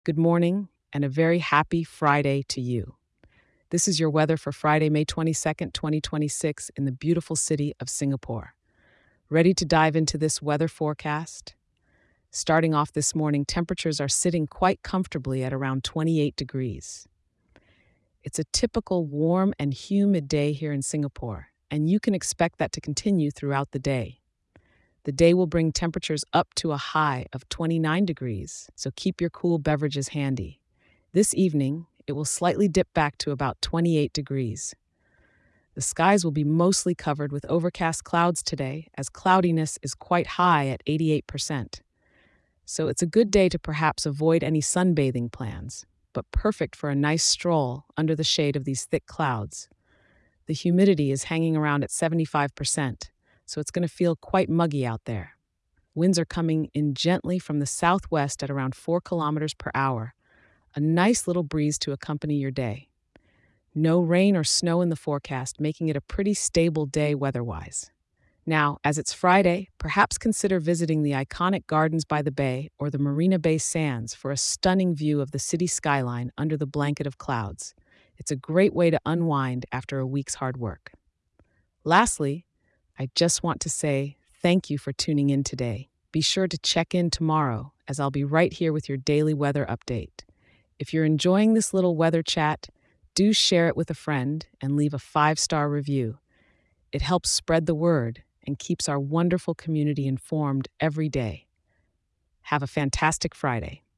Good morning and a very happy Friday to you. This is your weather for Friday, May 22nd, 2026, in the beautiful city of Singapore. Ready to dive into this weather forecast? Starting off this morning, temperatures are sitting quite comfortably at around 28 degrees. It's a typical warm and humid day here in Singapore, and you can expect that to continue throughout the day. The day will bring temperatures up to a high of 29 degrees, so keep your cool beverages handy. This evening, it will slightly dip back to about 28 degrees. The skies will be mostly covered with overcast clouds today, as cloudiness is quite high at 88%. So it's a good day to perhaps avoid any sunbathing plans, but perfect for a nice stroll under the shade of these thick clouds. The humidity is hanging around at 75%, so it's going to feel quite muggy out there. Winds are coming in gently from the southwest at around 4 kilometers per hour, a nice little breeze to accompany your day. No rain or snow in the forecast, making it a pretty stable day weather-wise. Now, as it's Friday, perhaps consider visiting the iconic Gardens by the Bay or the Marina Bay Sands for a stunning view of the city skyline under the blanket of clouds. It's a great way to unwind after a week's hard work. Lastly, I just want to say thank you for tuning in today. Be sure to check in tomorrow, as I'll be right here with your daily weather update. If you're enjoying this little weather chat, do share it with a friend and leave a 5-star review. It helps spread the word and keeps our wonderful community informed every day. Have a fantastic Friday.